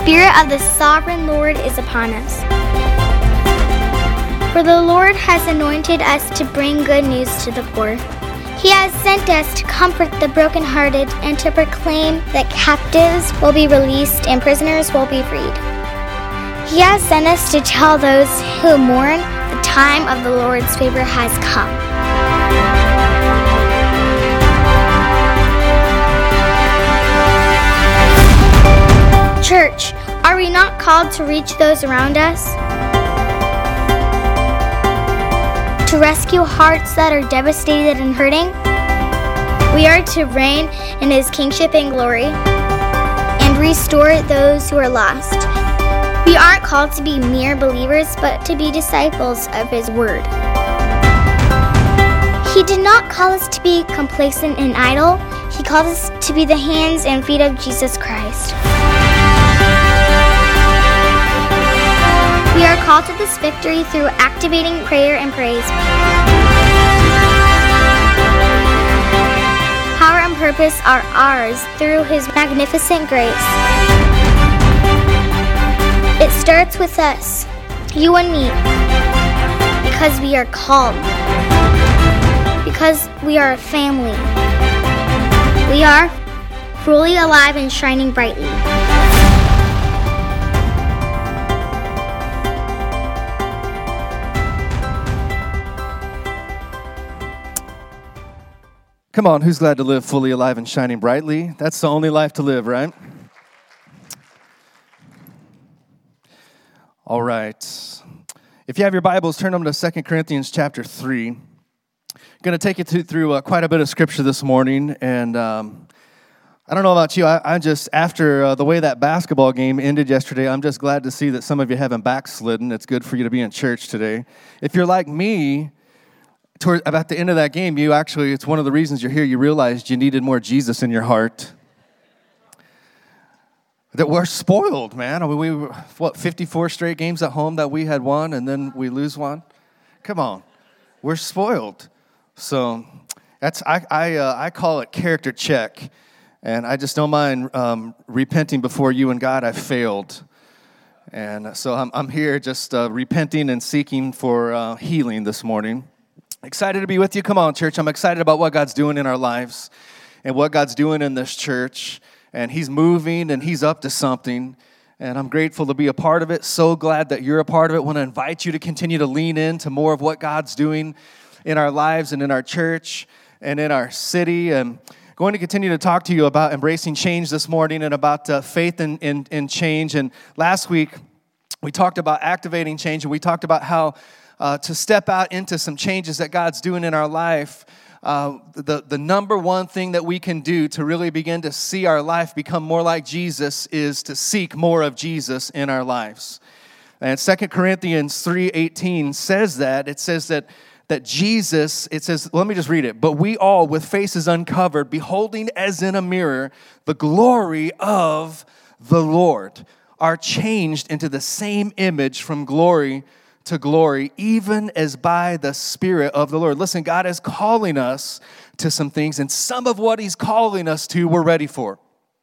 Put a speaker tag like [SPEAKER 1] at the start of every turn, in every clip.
[SPEAKER 1] Spirit of the sovereign Lord is upon us. For the Lord has anointed us to bring good news to the poor. He has sent us to comfort the brokenhearted and to proclaim that captives will be released and prisoners will be freed. He has sent us to tell those who mourn the time of the Lord's favor has come. Church, are we not called to reach those around us? To rescue hearts that are devastated and hurting? We are to reign in His kingship and glory and restore those who are lost. We aren't called to be mere believers, but to be disciples of His word. He did not call us to be complacent and idle. He called us to be the hands and feet of Jesus Christ. We are called to this victory through activating prayer and praise. Power and purpose are ours through His magnificent grace. It starts with us, you and me, because we are called, because we are a family. We are fully alive and shining brightly.
[SPEAKER 2] Come on, who's glad to live fully alive and shining brightly? That's the only life to live, right? All right. If you have your Bibles, turn them to 2 Corinthians chapter 3. I'm going to take you through quite a bit of scripture this morning. And I don't know about you, I just, after the way that basketball game ended yesterday, I'm just glad to see that some of you haven't backslidden. It's good for you to be in church today. If you're like me, about the end of that game, it's one of the reasons you're here, you realized you needed more Jesus in your heart. That we're spoiled, man. I mean, 54 straight games at home that we had won, and then we lose one? Come on. We're spoiled. So I call it character check, and I just don't mind repenting before you and God I failed. And so I'm here just repenting and seeking for healing this morning. Excited to be with you. Come on, church. I'm excited about what God's doing in our lives and what God's doing in this church. And He's moving and He's up to something. And I'm grateful to be a part of it. So glad that you're a part of it. Want to invite you to continue to lean into more of what God's doing in our lives and in our church and in our city. And going to continue to talk to you about embracing change this morning and about faith in change. And last week, we talked about activating change, and we talked about how to step out into some changes that God's doing in our life. The number one thing that we can do to really begin to see our life become more like Jesus is to seek more of Jesus in our lives. And 2 Corinthians 3:18 says that. It says that Jesus, it says, let me just read it. But we all, with faces uncovered, beholding as in a mirror the glory of the Lord, are changed into the same image from glory to glory, even as by the Spirit of the Lord. Listen, God is calling us to some things, and some of what He's calling us to, we're ready for.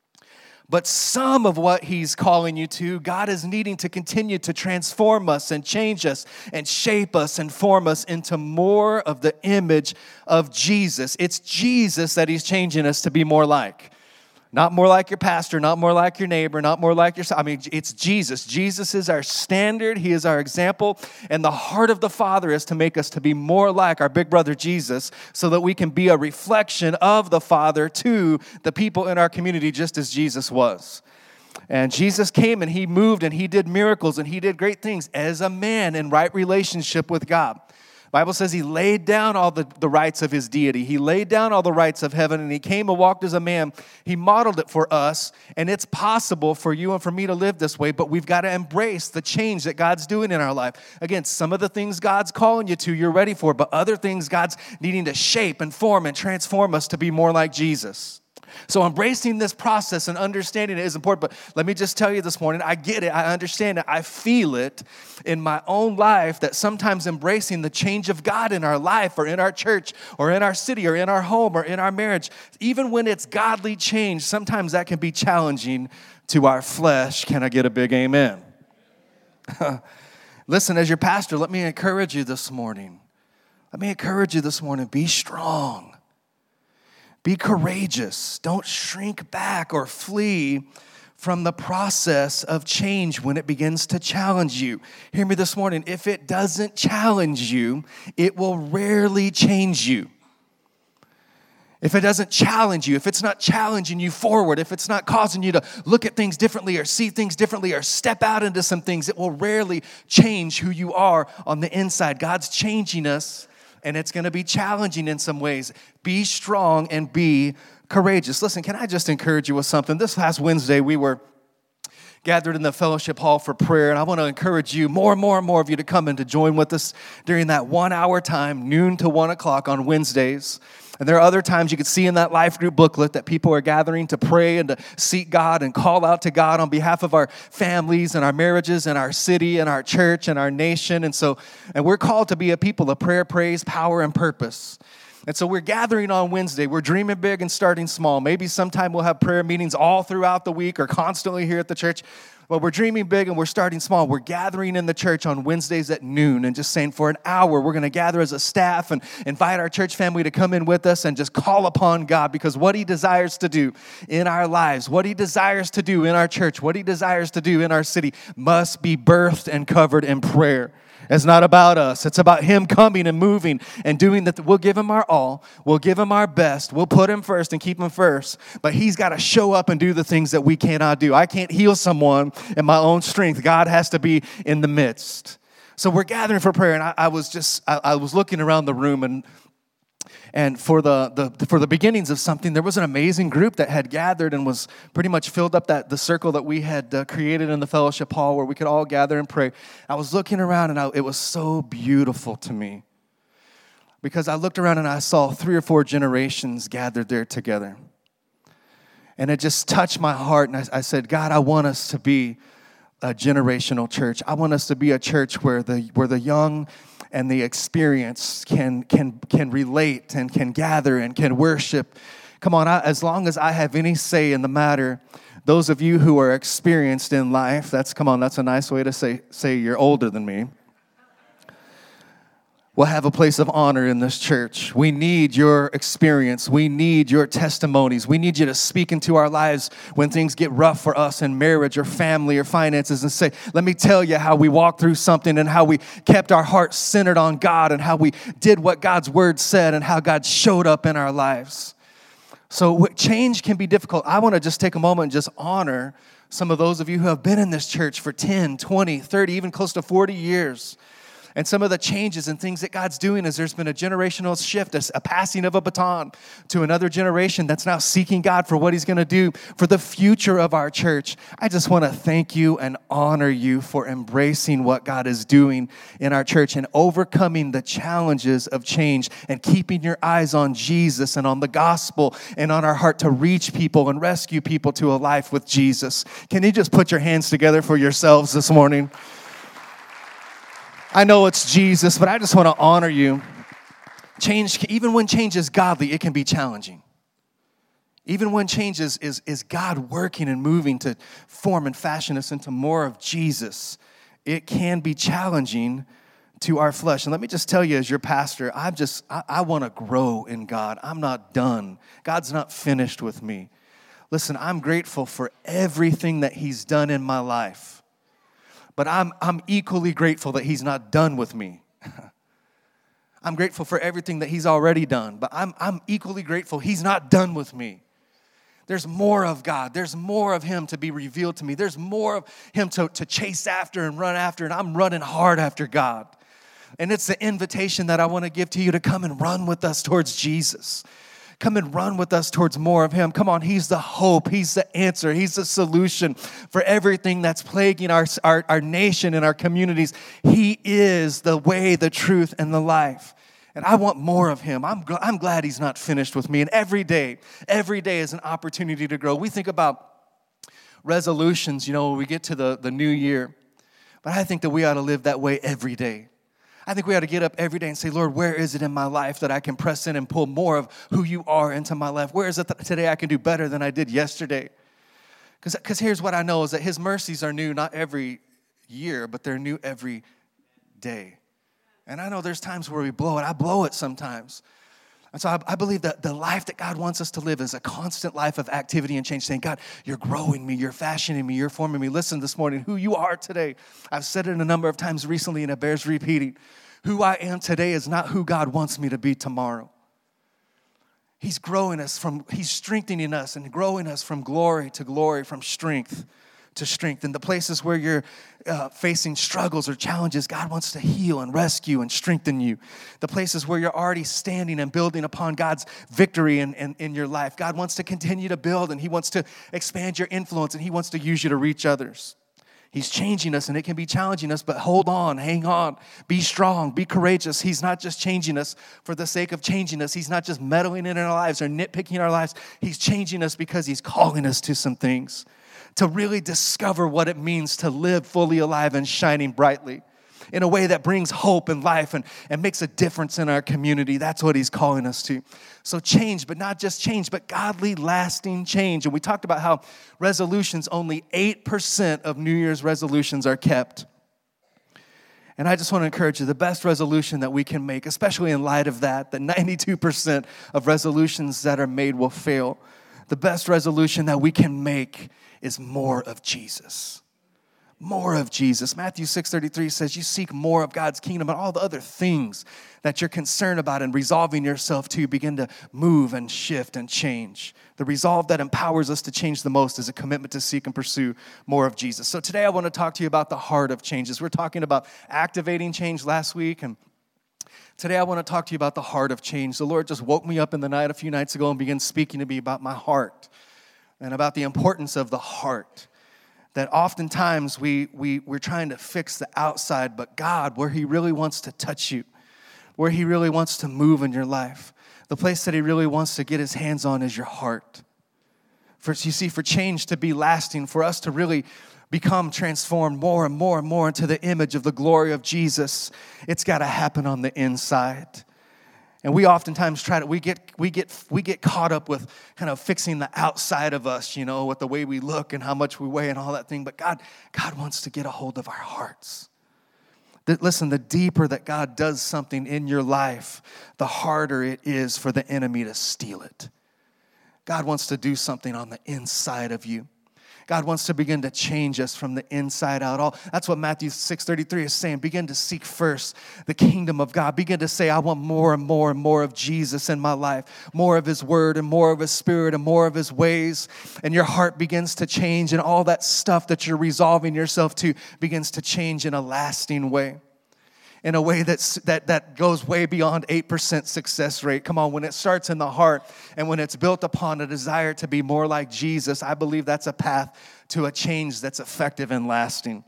[SPEAKER 2] But some of what He's calling you to, God is needing to continue to transform us and change us and shape us and form us into more of the image of Jesus. It's Jesus that He's changing us to be more like. Not more like your pastor, not more like your neighbor, not more like yourself. I mean, it's Jesus. Jesus is our standard. He is our example. And the heart of the Father is to make us to be more like our big brother Jesus so that we can be a reflection of the Father to the people in our community just as Jesus was. And Jesus came and He moved and He did miracles and He did great things as a man in right relationship with God. The Bible says He laid down all the rights of His deity. He laid down all the rights of heaven, and He came and walked as a man. He modeled it for us, and it's possible for you and for me to live this way, but we've got to embrace the change that God's doing in our life. Again, some of the things God's calling you to, you're ready for, but other things God's needing to shape and form and transform us to be more like Jesus. So embracing this process and understanding it is important. But let me just tell you this morning, I get it. I understand it. I feel it in my own life that sometimes embracing the change of God in our life or in our church or in our city or in our home or in our marriage, even when it's godly change, sometimes that can be challenging to our flesh. Can I get a big amen? Listen, as your pastor, let me encourage you this morning. Be strong. Be courageous. Don't shrink back or flee from the process of change when it begins to challenge you. Hear me this morning. If it doesn't challenge you, it will rarely change you. If it doesn't challenge you, if it's not challenging you forward, if it's not causing you to look at things differently or see things differently or step out into some things, it will rarely change who you are on the inside. God's changing us, and it's going to be challenging in some ways. Be strong and be courageous. Listen, can I just encourage you with something? This past Wednesday, we were gathered in the fellowship hall for prayer, and I want to encourage you, more and more of you, to come and to join with us during that 1 hour time, noon to 1 o'clock on Wednesdays. And there are other times you can see in that life group booklet that people are gathering to pray and to seek God and call out to God on behalf of our families and our marriages and our city and our church and our nation. And we're called to be a people of prayer, praise, power, and purpose. And so we're gathering on Wednesday. We're dreaming big and starting small. Maybe sometime we'll have prayer meetings all throughout the week or constantly here at the church. Well, we're dreaming big and we're starting small. We're gathering in the church on Wednesdays at noon and just saying for an hour, we're going to gather as a staff and invite our church family to come in with us and just call upon God, because what he desires to do in our lives, what he desires to do in our church, what he desires to do in our city must be birthed and covered in prayer. It's not about us. It's about him coming and moving and doing that. We'll give him our all. We'll give him our best. We'll put him first and keep him first. But he's got to show up and do the things that we cannot do. I can't heal someone in my own strength. God has to be in the midst. So we're gathering for prayer, and I was looking around the room, and for the beginnings of something, there was an amazing group that had gathered and was pretty much filled up the circle that we had created in the fellowship hall where we could all gather and pray. I was looking around, and it was so beautiful to me, because I looked around and I saw 3 or 4 generations gathered there together. And it just touched my heart, and I said, God, I want us to be a generational church. I want us to be a church where the young and the experienced can relate and can gather and can worship. Come on, as long as I have any say in the matter, those of you who are experienced in life, that's a nice way to say you're older than me, will have a place of honor in this church. We need your experience. We need your testimonies. We need you to speak into our lives when things get rough for us in marriage or family or finances, and say, let me tell you how we walked through something and how we kept our hearts centered on God and how we did what God's word said and how God showed up in our lives. So change can be difficult. I want to just take a moment and just honor some of those of you who have been in this church for 10, 20, 30, even close to 40 years. And some of the changes and things that God's doing is there's been a generational shift, a passing of a baton to another generation that's now seeking God for what he's going to do for the future of our church. I just want to thank you and honor you for embracing what God is doing in our church and overcoming the challenges of change and keeping your eyes on Jesus and on the gospel and on our heart to reach people and rescue people to a life with Jesus. Can you just put your hands together for yourselves this morning? I know it's Jesus, but I just want to honor you. Change, even when change is godly, it can be challenging. Even when change is God working and moving to form and fashion us into more of Jesus, it can be challenging to our flesh. And let me just tell you, as your pastor, I want to grow in God. I'm not done. God's not finished with me. Listen, I'm grateful for everything that he's done in my life. But I'm equally grateful that he's not done with me. I'm grateful for everything that he's already done, but I'm equally grateful he's not done with me. There's more of God. There's more of him to be revealed to me. There's more of him to chase after and run after, and I'm running hard after God. And it's the invitation that I want to give to you to come and run with us towards Jesus. Come and run with us towards more of him. Come on, he's the hope. He's the answer. He's the solution for everything that's plaguing our nation and our communities. He is the way, the truth, and the life. And I want more of him. I'm glad he's not finished with me. And every day is an opportunity to grow. We think about resolutions, when we get to the new year. But I think that we ought to live that way every day. I think we ought to get up every day and say, Lord, where is it in my life that I can press in and pull more of who you are into my life? Where is it that today I can do better than I did yesterday? Because here's what I know is that his mercies are new not every year, but they're new every day. And I know there's times where we blow it. I blow it sometimes. And so I believe that the life that God wants us to live is a constant life of activity and change, saying, God, you're growing me, you're fashioning me, you're forming me. Listen this morning, who you are today. I've said it a number of times recently, and it bears repeating. Who I am today is not who God wants me to be tomorrow. He's strengthening us and growing us from glory to glory, from strength to strength. In the places where you're facing struggles or challenges, God wants to heal and rescue and strengthen you. The places where you're already standing and building upon God's victory in your life, God wants to continue to build, and he wants to expand your influence, and he wants to use you to reach others. He's changing us, and it can be challenging us, but hold on, hang on, be strong, be courageous. He's not just changing us for the sake of changing us. He's not just meddling in our lives or nitpicking our lives. He's changing us because he's calling us to some things, to really discover what it means to live fully alive and shining brightly in a way that brings hope and life and makes a difference in our community. That's what he's calling us to. So change, but not just change, but godly, lasting change. And we talked about how resolutions, only 8% of New Year's resolutions are kept. And I just want to encourage you, the best resolution that we can make, especially in light of that 92% of resolutions that are made will fail. The best resolution that we can make is more of Jesus. More of Jesus. Matthew 6:33 says you seek more of God's kingdom, and all the other things that you're concerned about and resolving yourself to begin to move and shift and change. The resolve that empowers us to change the most is a commitment to seek and pursue more of Jesus. So today I want to talk to you about the heart of changes. We're talking about activating change last week, and today I want to talk to you about the heart of change. The Lord just woke me up in the night a few nights ago and began speaking to me about my heart and about the importance of the heart. That oftentimes we're trying to fix the outside, but God, where he really wants to touch you, where he really wants to move in your life, the place that he really wants to get his hands on is your heart. For change to be lasting, for us to really become transformed more and more and more into the image of the glory of Jesus, it's got to happen on the inside. And we oftentimes we get caught up with kind of fixing the outside of us, with the way we look and how much we weigh and all that thing. But God wants to get a hold of our hearts. Listen, the deeper that God does something in your life, the harder it is for the enemy to steal it. God wants to do something on the inside of you. God wants to begin to change us from the inside out. That's what Matthew 6:33 is saying. Begin to seek first the kingdom of God. Begin to say, I want more and more and more of Jesus in my life, more of his word and more of his spirit and more of his ways. And your heart begins to change, and all that stuff that you're resolving yourself to begins to change in a lasting way. In a way that goes way beyond 8% success rate. Come on, when it starts in the heart and when it's built upon a desire to be more like Jesus, I believe that's a path to a change that's effective and lasting.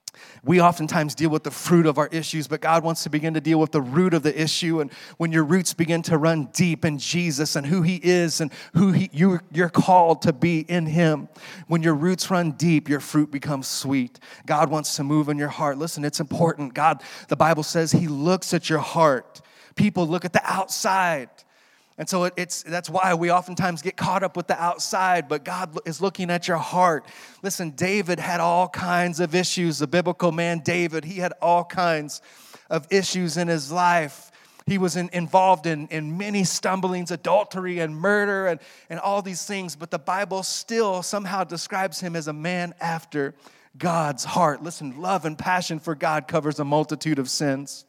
[SPEAKER 2] We oftentimes deal with the fruit of our issues, but God wants to begin to deal with the root of the issue. And when your roots begin to run deep in Jesus and who he is and who you're called to be in him, when your roots run deep, your fruit becomes sweet. God wants to move in your heart. Listen, it's important. The Bible says he looks at your heart. People look at the outside. And so that's why we oftentimes get caught up with the outside, but God is looking at your heart. Listen, David had all kinds of issues. The biblical man David, he had all kinds of issues in his life. He was involved in many stumblings, adultery and murder and all these things, but the Bible still somehow describes him as a man after God's heart. Listen, love and passion for God covers a multitude of sins.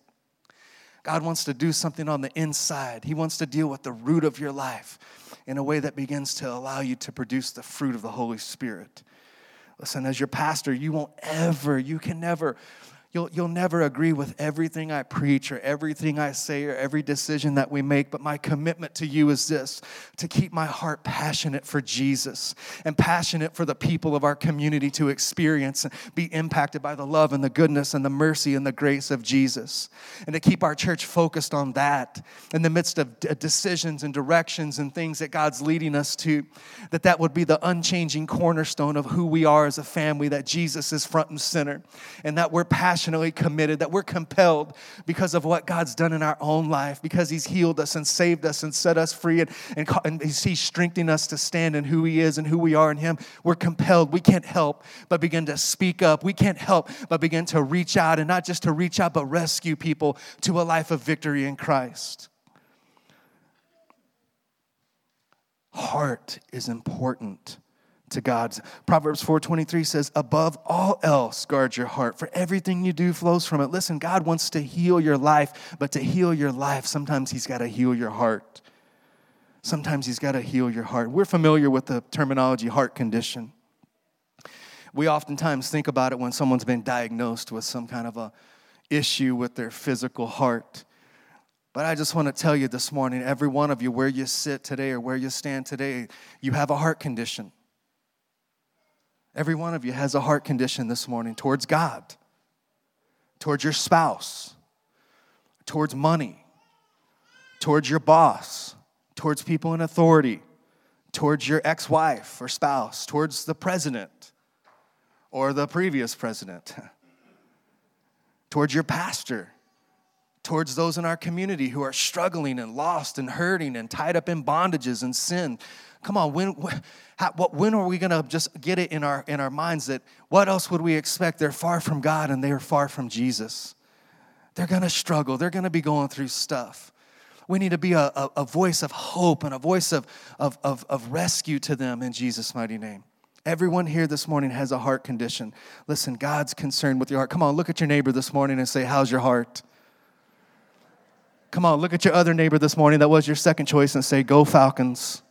[SPEAKER 2] God wants to do something on the inside. He wants to deal with the root of your life in a way that begins to allow you to produce the fruit of the Holy Spirit. Listen, as your pastor, you can never You'll never agree with everything I preach or everything I say or every decision that we make, but my commitment to you is this, to keep my heart passionate for Jesus and passionate for the people of our community to experience and be impacted by the love and the goodness and the mercy and the grace of Jesus. And to keep our church focused on that in the midst of decisions and directions and things that God's leading us to, that would be the unchanging cornerstone of who we are as a family, that Jesus is front and center, and that we're passionately committed, that we're compelled because of what God's done in our own life, because he's healed us and saved us and set us free, and he's strengthening us to stand in who he is and who we are in him. We're compelled. We can't help but begin to speak up. We can't help but begin to reach out, and not just to reach out, but rescue people to a life of victory in Christ. Heart is important to God's. Proverbs 4:23 says, above all else, guard your heart, for everything you do flows from it. Listen, God wants to heal your life, but to heal your life, sometimes he's got to heal your heart. Sometimes he's got to heal your heart. We're familiar with the terminology heart condition. We oftentimes think about it when someone's been diagnosed with some kind of a issue with their physical heart. But I just want to tell you this morning, every one of you, where you sit today or where you stand today, you have a heart condition. Every one of you has a heart condition this morning towards God, towards your spouse, towards money, towards your boss, towards people in authority, towards your ex-wife or spouse, towards the president or the previous president, towards your pastor, towards those in our community who are struggling and lost and hurting and tied up in bondages and sin. Come on, when are we going to just get it in our minds that what else would we expect? They're far from God and they're far from Jesus. They're going to struggle. They're going to be going through stuff. We need to be a voice of hope and a voice of rescue to them in Jesus' mighty name. Everyone here this morning has a heart condition. Listen, God's concerned with your heart. Come on, look at your neighbor this morning and say, how's your heart? Come on, look at your other neighbor this morning that was your second choice and say, go Falcons.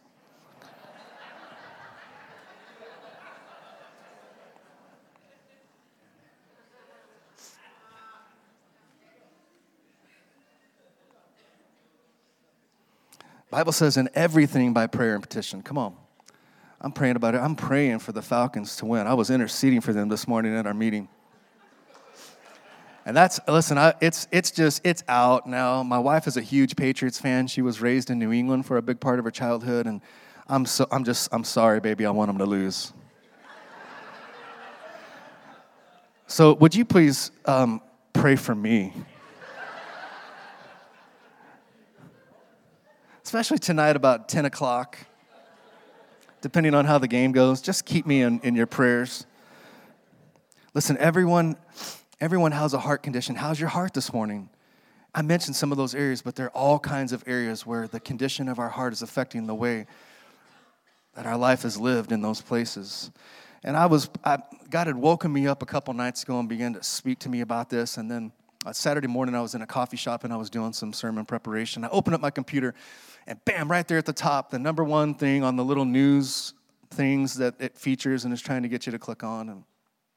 [SPEAKER 2] Bible says in everything by prayer and petition. Come on. I'm praying about it. I'm praying for the Falcons to win. I was interceding for them this morning at our meeting. And it's out now. My wife is a huge Patriots fan. She was raised in New England for a big part of her childhood, and I'm sorry, baby. I want them to lose. So would you please pray for me? Especially tonight about 10 o'clock, depending on how the game goes. Just keep me in your prayers. Listen, everyone has a heart condition. How's your heart this morning? I mentioned some of those areas, but there are all kinds of areas where the condition of our heart is affecting the way that our life is lived in those places. And God had woken me up a couple nights ago and began to speak to me about this. And then Saturday morning, I was in a coffee shop and I was doing some sermon preparation. I opened up my computer, and bam, right there at the top, the number one thing on the little news things that it features and is trying to get you to click on. And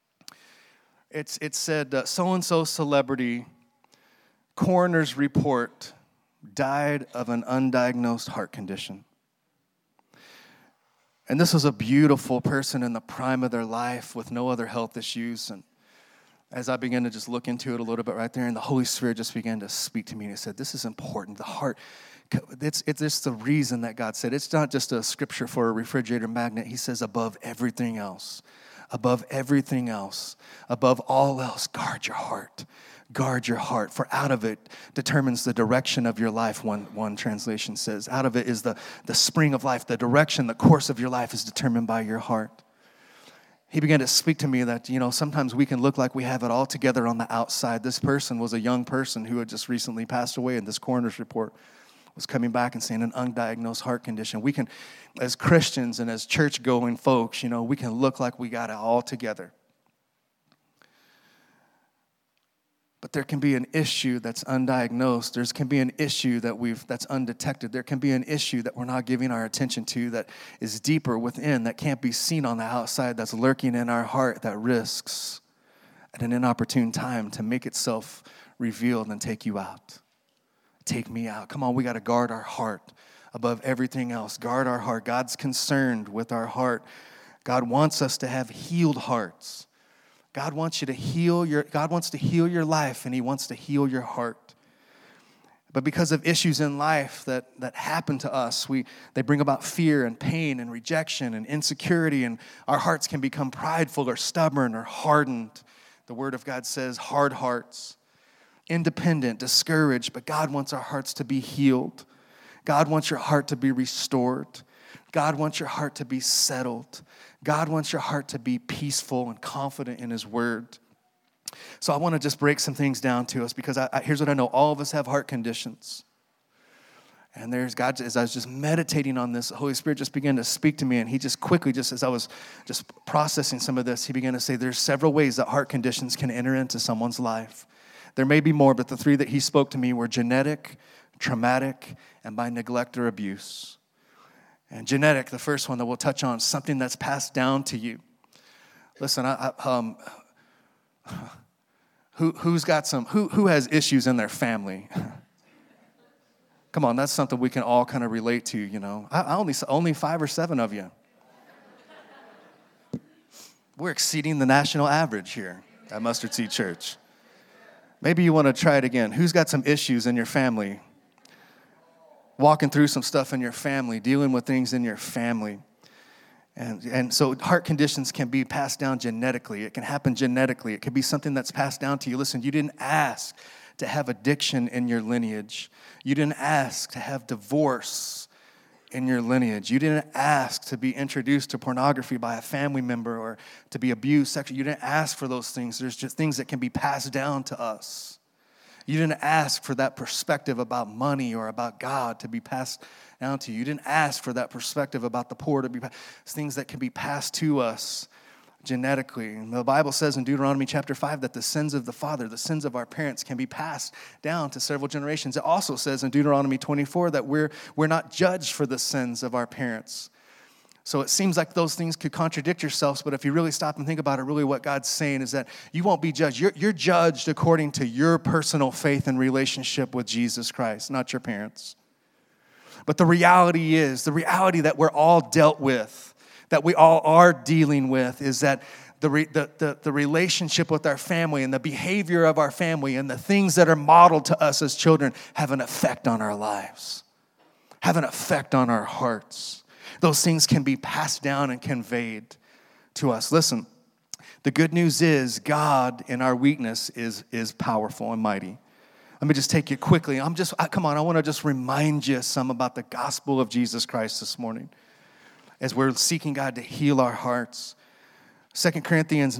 [SPEAKER 2] it said, so-and-so celebrity, coroner's report, died of an undiagnosed heart condition. And this was a beautiful person in the prime of their life with no other health issues. And as I began to just look into it a little bit right there, and the Holy Spirit just began to speak to me, and he said, this is important. The heart, it's the reason that God said, it's not just a scripture for a refrigerator magnet. He says, above everything else, above all else, guard your heart. Guard your heart, for out of it determines the direction of your life, one translation says. Out of it is the spring of life. The direction, the course of your life is determined by your heart. He began to speak to me that, sometimes we can look like we have it all together on the outside. This person was a young person who had just recently passed away, and this coroner's report was coming back and saying an undiagnosed heart condition. We can, as Christians and as church-going folks, we can look like we got it all together. But there can be an issue that's undiagnosed. There can be an issue that's undetected. There can be an issue that we're not giving our attention to that is deeper within, that can't be seen on the outside, that's lurking in our heart, that risks at an inopportune time to make itself revealed and take you out. Take me out. Come on, we got to guard our heart above everything else. Guard our heart. God's concerned with our heart. God wants us to have healed hearts. God wants to heal your life, and he wants to heal your heart. But because of issues in life that happen to us, they bring about fear and pain and rejection and insecurity, and our hearts can become prideful or stubborn or hardened. The Word of God says hard hearts, independent, discouraged, but God wants our hearts to be healed. God wants your heart to be restored. God wants your heart to be settled. God wants your heart to be peaceful and confident in his word. So I want to just break some things down to us, because here's what I know. All of us have heart conditions. And there's God, as I was just meditating on this, the Holy Spirit just began to speak to me, and he just quickly, just as I was just processing some of this, he began to say there's several ways that heart conditions can enter into someone's life. There may be more, but the three that he spoke to me were genetic, traumatic, and by neglect or abuse. And genetic, the first one that we'll touch on, something that's passed down to you. Listen, who has issues in their family? Come on, that's something we can all kind of relate to, you know. I only 5 or 7 of you. We're exceeding the national average here at Mustard Seed Church. Maybe you want to try it again. Who's got some issues in your family? Walking through some stuff in your family, dealing with things in your family. And so heart conditions can be passed down genetically. It can happen genetically. It could be something that's passed down to you. Listen, you didn't ask to have addiction in your lineage. You didn't ask to have divorce in your lineage. You didn't ask to be introduced to pornography by a family member or to be abused sexually. You didn't ask for those things. There's just things that can be passed down to us. You didn't ask for that perspective about money or about God to be passed down to you. You didn't ask for that perspective about the poor to be passed. It's things that can be passed to us genetically. And the Bible says in Deuteronomy chapter 5 that the sins of the father, the sins of our parents can be passed down to several generations. It also says in Deuteronomy 24 that we're not judged for the sins of our parents. So it seems like those things could contradict yourselves, but if you really stop and think about it, really what God's saying is that you won't be judged. You're judged according to your personal faith and relationship with Jesus Christ, not your parents. But the reality that we're all dealt with, that we all are dealing with, is that the relationship with our family and the behavior of our family and the things that are modeled to us as children have an effect on our lives, have an effect on our hearts. Those things can be passed down and conveyed to us. Listen, the good news is God in our weakness is powerful and mighty. Let me just take you quickly. I want to just remind you some about the gospel of Jesus Christ this morning as we're seeking God to heal our hearts. 2 Corinthians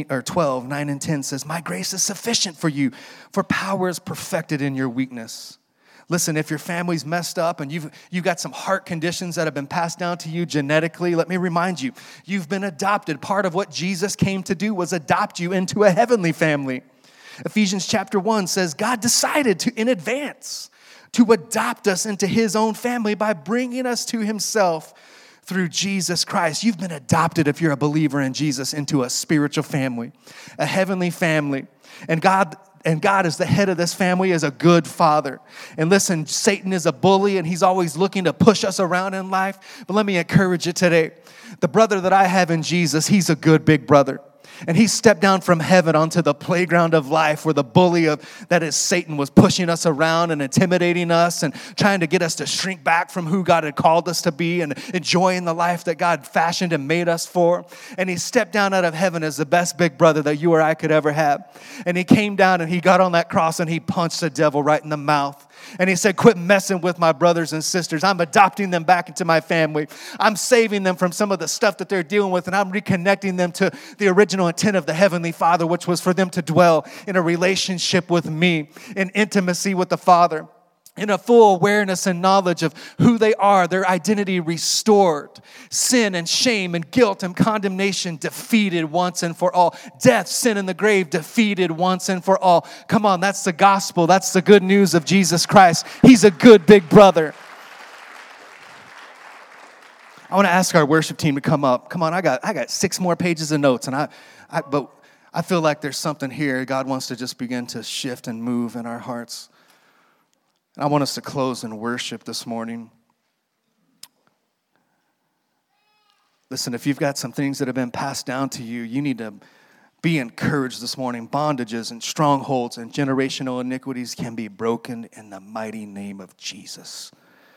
[SPEAKER 2] 12, 9 and 10 says, "My grace is sufficient for you, for power is perfected in your weakness." Listen, if your family's messed up and you've got some heart conditions that have been passed down to you genetically, let me remind you, you've been adopted. Part of what Jesus came to do was adopt you into a heavenly family. Ephesians chapter 1 says God decided in advance to adopt us into his own family by bringing us to himself through Jesus Christ. You've been adopted, if you're a believer in Jesus, into a spiritual family, a heavenly family. And God is the head of this family, is a good father. And listen, Satan is a bully, and he's always looking to push us around in life. But let me encourage you today. The brother that I have in Jesus, he's a good big brother. And he stepped down from heaven onto the playground of life where the bully that is Satan was pushing us around and intimidating us and trying to get us to shrink back from who God had called us to be and enjoying the life that God fashioned and made us for. And he stepped down out of heaven as the best big brother that you or I could ever have. And he came down and he got on that cross and he punched the devil right in the mouth. And he said, "Quit messing with my brothers and sisters. I'm adopting them back into my family. I'm saving them from some of the stuff that they're dealing with, and I'm reconnecting them to the original intent of the Heavenly Father, which was for them to dwell in a relationship with me, in intimacy with the Father, in a full awareness and knowledge of who they are, their identity restored, sin and shame and guilt and condemnation defeated once and for all, death, sin, and the grave defeated once and for all." Come on, that's the gospel. That's the good news of Jesus Christ. He's a good big brother. I want to ask our worship team to come up. Come on, I got 6 more pages of notes, but I feel like there's something here. God wants to just begin to shift and move in our hearts. And I want us to close in worship this morning. Listen, if you've got some things that have been passed down to you, you need to be encouraged this morning. Bondages and strongholds and generational iniquities can be broken in the mighty name of Jesus.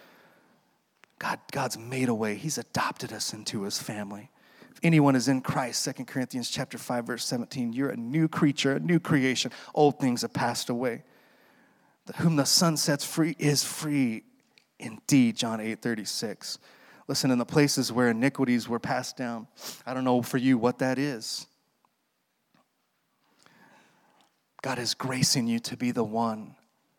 [SPEAKER 2] God's made a way. He's adopted us into his family. If anyone is in Christ, 2 Corinthians chapter 5, verse 17, you're a new creature, a new creation. Old things have passed away. Whom the Son sets free is free indeed, John 8:36. Listen, in the places where iniquities were passed down, I don't know for you what that is. God is gracing you to be the one.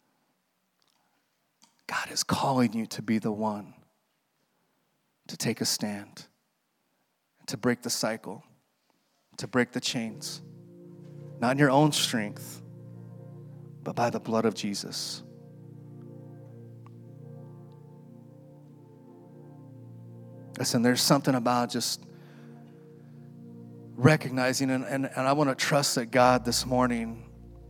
[SPEAKER 2] God is calling you to be the one to take a stand, to break the cycle, to break the chains. Not in your own strength, but by the blood of Jesus. Listen, there's something about just recognizing, and I want to trust that God this morning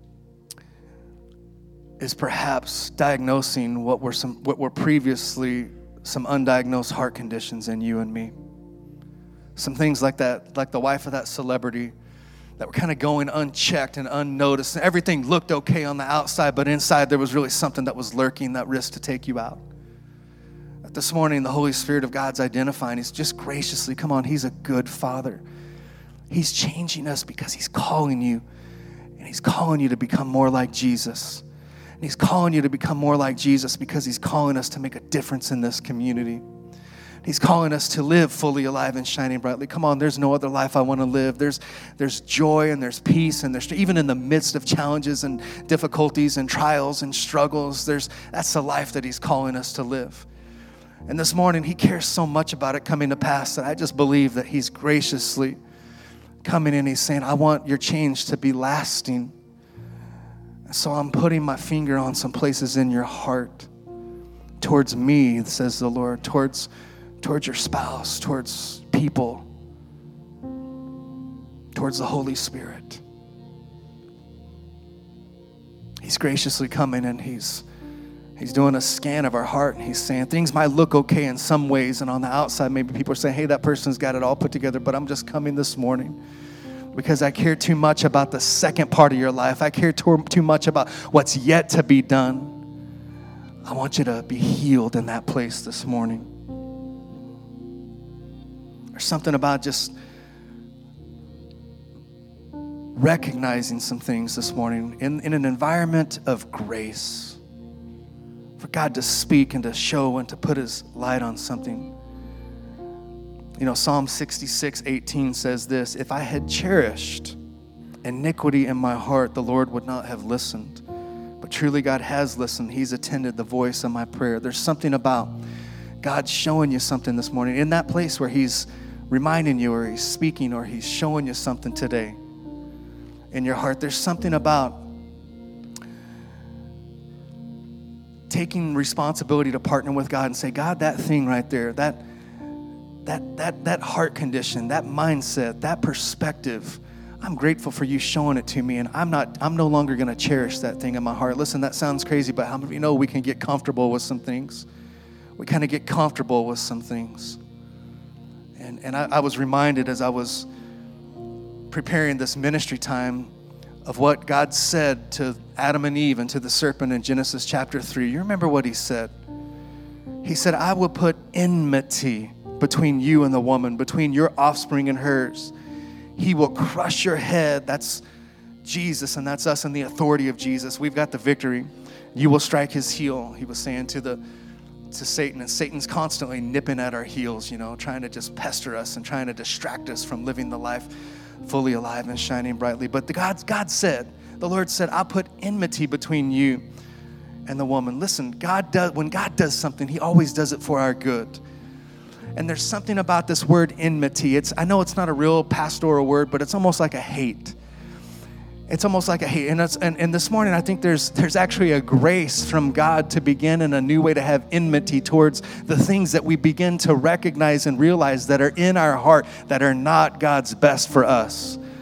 [SPEAKER 2] is perhaps diagnosing what were previously some undiagnosed heart conditions in you and me. Some things like that, like the wife of that celebrity, that were kind of going unchecked and unnoticed. And everything looked okay on the outside, but inside there was really something that was lurking that risked to take you out. This morning, the Holy Spirit of God's identifying. He's just graciously, come on, he's a good Father. He's changing us because he's calling you, and he's calling you to become more like Jesus. And he's calling you to become more like Jesus because he's calling us to make a difference in this community. He's calling us to live fully alive and shining brightly. Come on, there's no other life I want to live. There's joy and there's peace, and there's even in the midst of challenges and difficulties and trials and struggles, that's the life that he's calling us to live. And this morning, he cares so much about it coming to pass that I just believe that he's graciously coming in. He's saying, I want your change to be lasting. So I'm putting my finger on some places in your heart towards me, says the Lord, towards your spouse, towards people, towards the Holy Spirit. He's graciously coming, and He's doing a scan of our heart, and he's saying things might look okay in some ways, and on the outside maybe people are saying, hey, that person's got it all put together, but I'm just coming this morning because I care too much about the second part of your life. I care too much about what's yet to be done. I want you to be healed in that place this morning. There's something about just recognizing some things this morning in an environment of grace. For God to speak and to show and to put his light on something. You know, Psalm 66:18 says this, if I had cherished iniquity in my heart, the Lord would not have listened. But truly God has listened. He's attended the voice of my prayer. There's something about God showing you something this morning. In that place where he's reminding you or he's speaking or he's showing you something today in your heart, there's something about taking responsibility to partner with God and say, God, that thing right there, that heart condition, that mindset, that perspective, I'm grateful for you showing it to me, and I'm no longer going to cherish that thing in my heart. Listen, that sounds crazy, but how many of you know we can get comfortable with some things? We kind of get comfortable with some things. And I was reminded as I was preparing this ministry time of what God said to Adam and Eve and to the serpent in Genesis chapter 3. You remember what he said? He said, I will put enmity between you and the woman, between your offspring and hers. He will crush your head. That's Jesus, and that's us in the authority of Jesus. We've got the victory. You will strike his heel, he was saying to Satan. And Satan's constantly nipping at our heels, trying to just pester us and trying to distract us from living the life fully alive and shining brightly. But the Lord said, I'll put enmity between you and the woman. Listen, when God does something, he always does it for our good. And there's something about this word enmity. I know it's not a real pastoral word, but it's almost like a hate. It's almost like a hate. And this morning, I think there's actually a grace from God to begin in a new way to have enmity towards the things that we begin to recognize and realize that are in our heart that are not God's best for us.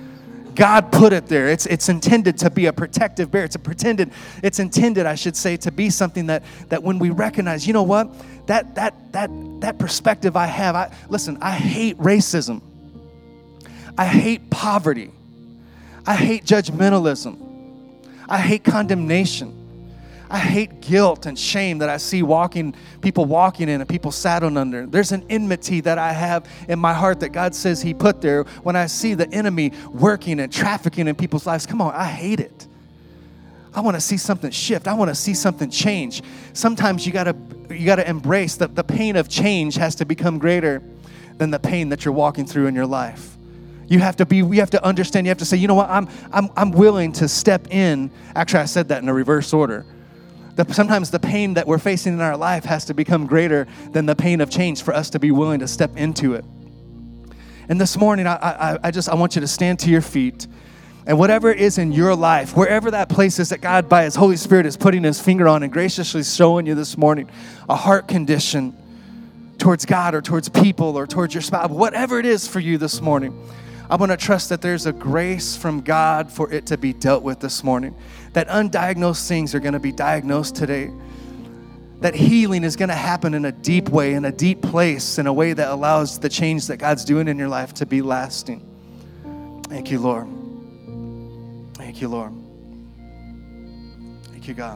[SPEAKER 2] God put it there. It's intended to be a protective barrier. It's intended, I should say, to be something that when we recognize, you know what, that perspective I have. Listen, I hate racism. I hate poverty. I hate judgmentalism. I hate condemnation. I hate guilt and shame that I see people walking in and people saddled under. There's an enmity that I have in my heart that God says He put there when I see the enemy working and trafficking in people's lives. Come on, I hate it. I want to see something shift. I want to see something change. Sometimes you gotta embrace that the pain of change has to become greater than the pain that you're walking through in your life. You have to understand, you have to say, you know what, I'm willing to step in. Actually, I said that in a reverse order. Sometimes the pain that we're facing in our life has to become greater than the pain of change for us to be willing to step into it. And this morning, I want you to stand to your feet. And whatever it is in your life, wherever that place is that God, by His Holy Spirit, is putting His finger on and graciously showing you this morning, a heart condition towards God or towards people or towards your spouse, whatever it is for you this morning, I'm going to trust that there's a grace from God for it to be dealt with this morning. That undiagnosed things are going to be diagnosed today. That healing is going to happen in a deep way, in a deep place, in a way that allows the change that God's doing in your life to be lasting. Thank you, Lord. Thank you, Lord. Thank you, God.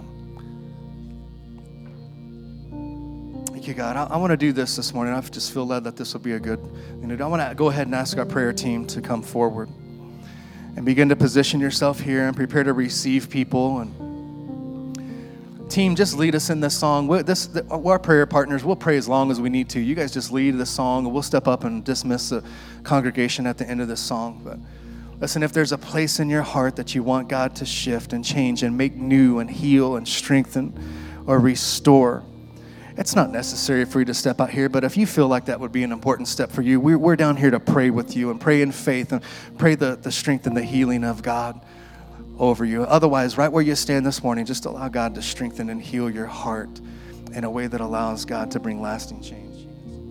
[SPEAKER 2] Thank you, God. I want to do this morning. I just feel led that this will be a good thing to do. I want to go ahead and ask our prayer team to come forward and begin to position yourself here and prepare to receive people. And team, just lead us in this song. Our prayer partners, we'll pray as long as we need to. You guys just lead the song, and we'll step up and dismiss the congregation at the end of this song. But listen, if there's a place in your heart that you want God to shift and change and make new and heal and strengthen or restore, it's not necessary for you to step out here, but if you feel like that would be an important step for you, we're down here to pray with you and pray in faith and pray the strength and the healing of God over you. Otherwise, right where you stand this morning, just allow God to strengthen and heal your heart in a way that allows God to bring lasting change.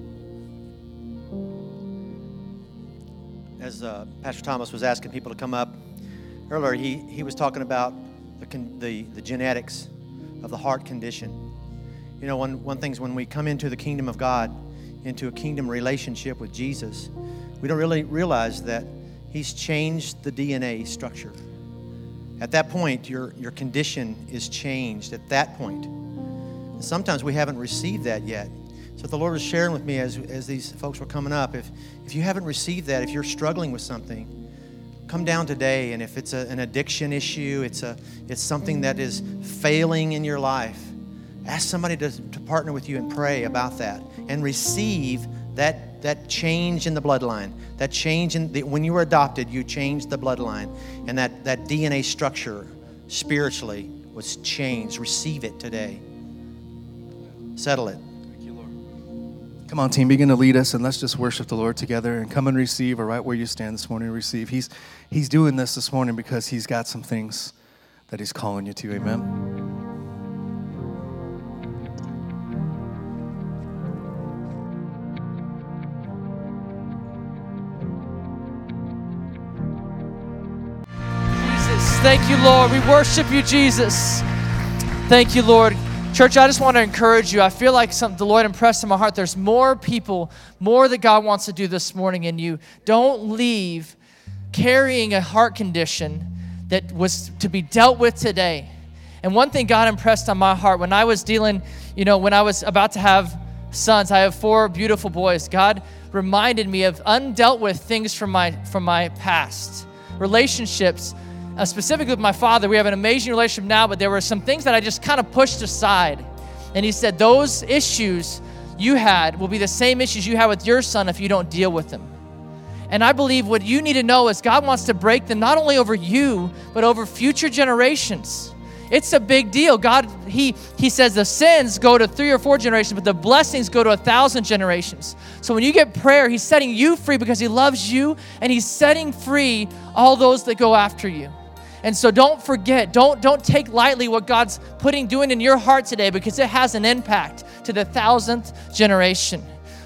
[SPEAKER 3] As Pastor Thomas was asking people to come up earlier, he was talking about the genetics of the heart condition. You know, one thing is when we come into the kingdom of God, into a kingdom relationship with Jesus, we don't really realize that He's changed the DNA structure. At that point, your condition is changed at that point. And sometimes we haven't received that yet. So the Lord was sharing with me as these folks were coming up, if you haven't received that, if you're struggling with something, come down today, and if it's an addiction issue, it's something that is failing in your life, ask somebody to partner with you and pray about that and receive that change in the bloodline. That change when you were adopted, you changed the bloodline. And that DNA structure spiritually was changed. Receive it today. Settle it.
[SPEAKER 2] Thank you, Lord. Come on, team, begin to lead us, and let's just worship the Lord together and come and receive, or right where you stand this morning, receive. He's doing this morning because He's got some things that He's calling you to. Amen.
[SPEAKER 4] Thank you, Lord. We worship you, Jesus. Thank you, Lord. Church, I just want to encourage you. I feel like the Lord impressed in my heart. There's more people, more that God wants to do this morning in you. Don't leave carrying a heart condition that was to be dealt with today. And one thing God impressed on my heart when I was dealing, when I was about to have sons, I have 4 beautiful boys. God reminded me of undealt with things from my past, relationships. Specifically with my father, we have an amazing relationship now, but there were some things that I just kind of pushed aside. And He said, those issues you had will be the same issues you had with your son if you don't deal with them. And I believe what you need to know is God wants to break them not only over you, but over future generations. It's a big deal. God, He says the sins go to 3 or 4 generations, but the blessings go to 1,000 generations. So when you get prayer, He's setting you free because He loves you, and He's setting free all those that go after you. And so don't forget, don't take lightly what God's doing in your heart today, because it has an impact to the 1,000th generation.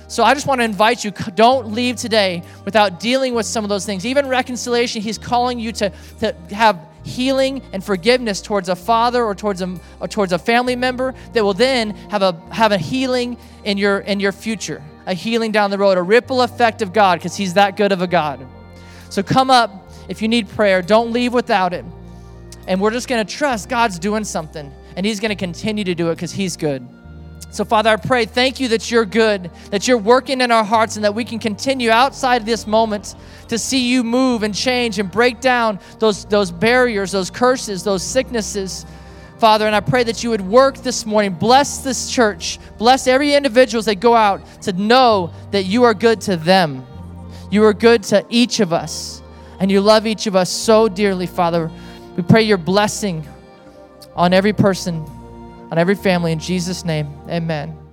[SPEAKER 4] So I just want to invite you, don't leave today without dealing with some of those things. Even reconciliation, he's calling you to have healing and forgiveness towards a father or towards a family member that will then have a healing in your future, a healing down the road, a ripple effect of God, because he's that good of a God. So come up if you need prayer. Don't leave without it. And we're just going to trust God's doing something, and he's going to continue to do it because he's good. So, Father, I pray, thank you that you're good, that you're working in our hearts, and that we can continue outside of this moment to see you move and change and break down those barriers, those curses, those sicknesses, Father. And I pray that you would work this morning. Bless this church. Bless every individual as they go out to know that you are good to them. You are good to each of us, and you love each of us so dearly, Father. We pray your blessing on every person, on every family. In Jesus' name, amen.